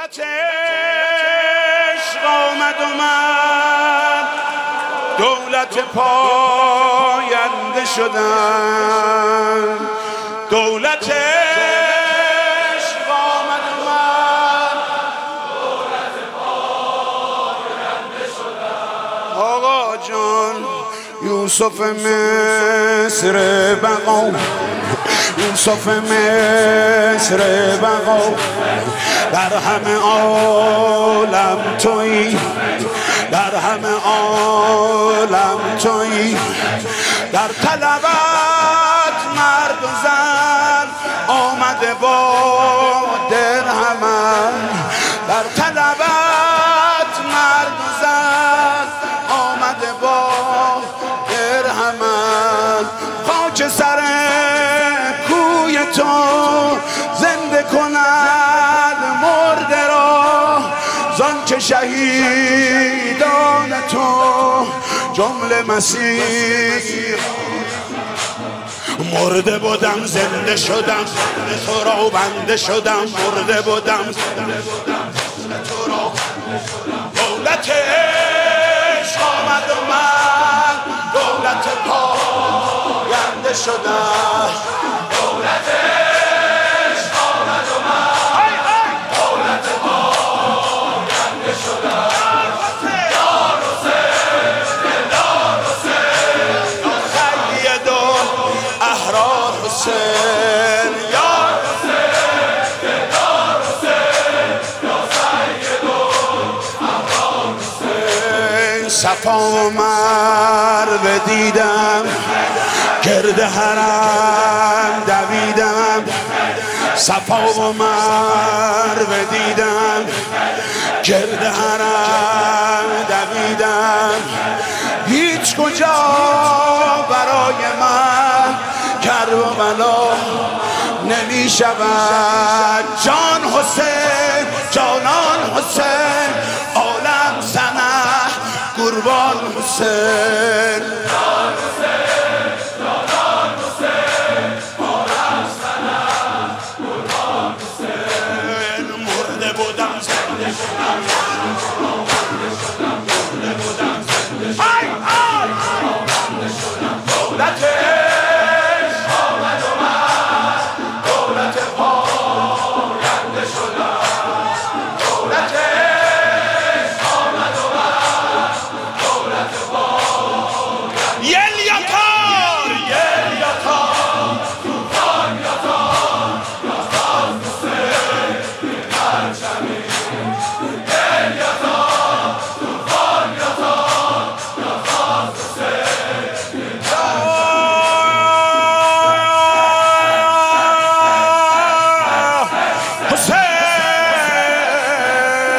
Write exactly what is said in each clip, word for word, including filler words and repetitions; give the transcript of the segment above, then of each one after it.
دولت عشق آمد و من دولت پاینده شدم. دولت عشق آمد و من دولت پاینده شدم. آقا جان یوسف مصر بقا، یوسف مصر بقا، در همه عالم تویی، در همه عالم تویی. در طلبت مرد و زن آمده با درهمن، در طلبت مرد و زن آمده با درهمن. خاک سر کوی تو زنده کند مرده را، زان که شهیدان تو جمله مسیح. مرده بودم زنده شدم، تو را بنده شدم. مرده بودم زنده شدم، تو را دولت عشق آمد و من دولت پاینده شدم. دولت عشق آمد و من دولت پاینده شدم. حسین یا حسین یا حسین یا سید احرار حسین. صفا و مروه دیدم، گرد حرم دویدم. صفا و مروه دیدم، گرد حرم دویدم. هیچ کجا برای من کربلا نمی شود. جان حسین جانان حسین، عالم سنه قربان حسین. جان حسین جانان حسین، عالم سنه قربان حسین. مرده بودم زنده شدم، مرده بودم زنده شدم. دولت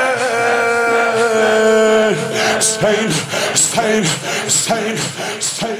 Spain, Spain, Spain, Spain.